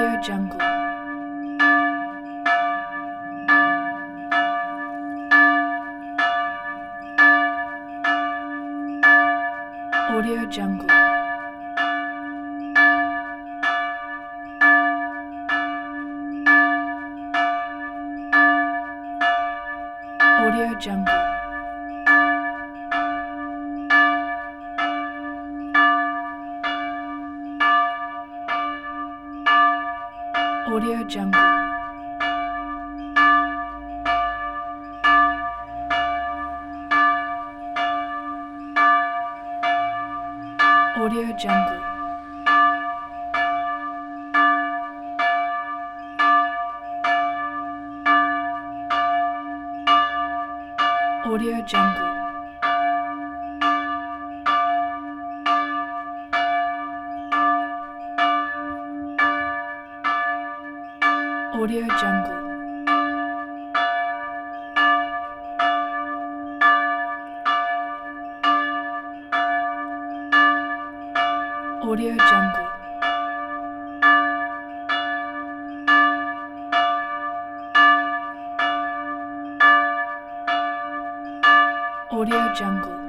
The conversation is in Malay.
Audio Jungle. Audio Jungle. Audio Jungle. Audio Jungle. Audio Jungle. Audio Jungle. Audio Jungle. Audio Jungle. Audio Jungle.